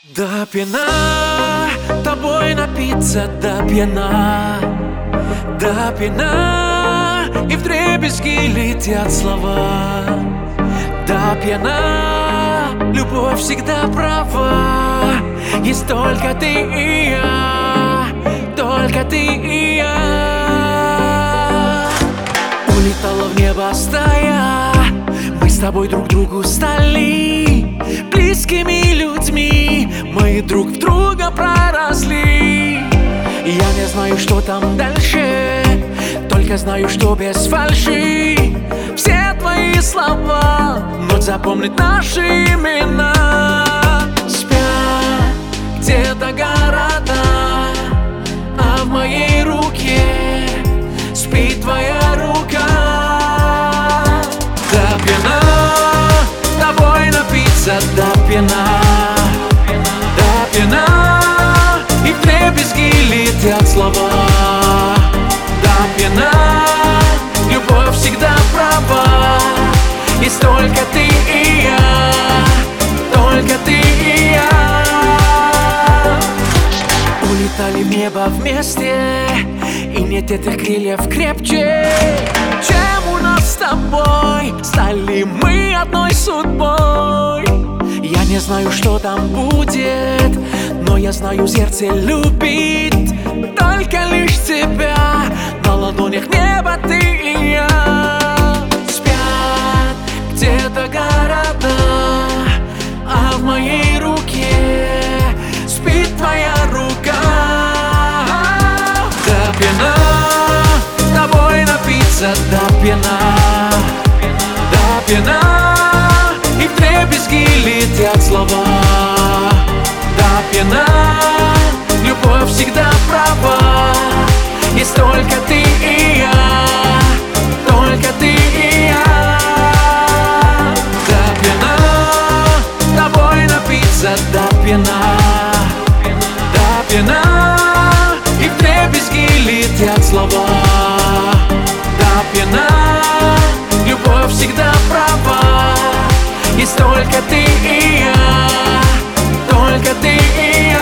До пьяна, тобой напиться до пьяна, до пьяна, и вдребезги летят слова. До пьяна, любовь всегда права, есть только ты и я, только ты и я. Улетала в небо стая, мы с тобой друг другу стали близкими людьми, мы друг в друга проросли. Я не знаю, что там дальше, только знаю, что без фальши все твои слова, но запомнить наши имена. Спят где-то города, а в моей руке спит твоя рука. До пьяна, тобой напиться до пьяна, до пьяна, и вдребезги летят слова. До пьяна, любовь всегда права, есть только ты и я, только ты и я. Улетали в небо вместе, и нет этих крыльев крепче, чем у нас с тобой. Стали мы одной судьбой. Я не знаю, что там будет, но я знаю, сердце любит только лишь тебя. На ладонях неба ты и я. Спят где-то города, а в моей руке спит твоя рука. До пьяна, тобой напиться до пьяна, до пьяна, и вдребезги летят слова. До пьяна, любовь всегда права, есть только ты и я, только ты и я. До пьяна, тобой напиться до пьяна, до пьяна, и вдребезги летят слова. До пьяна, любовь всегда права, есть только ты и я, только ты и я.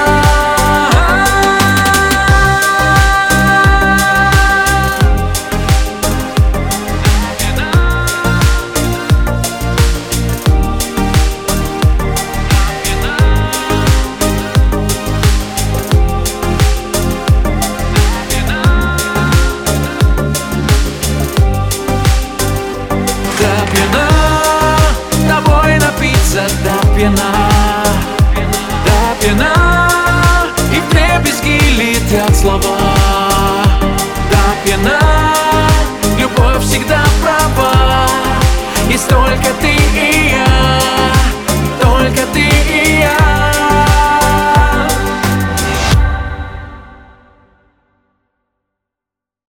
До пьяна, тобой напиться до пьяна, до пьяна, и вдребезги летят слова. До пьяна, любовь всегда права, есть только ты и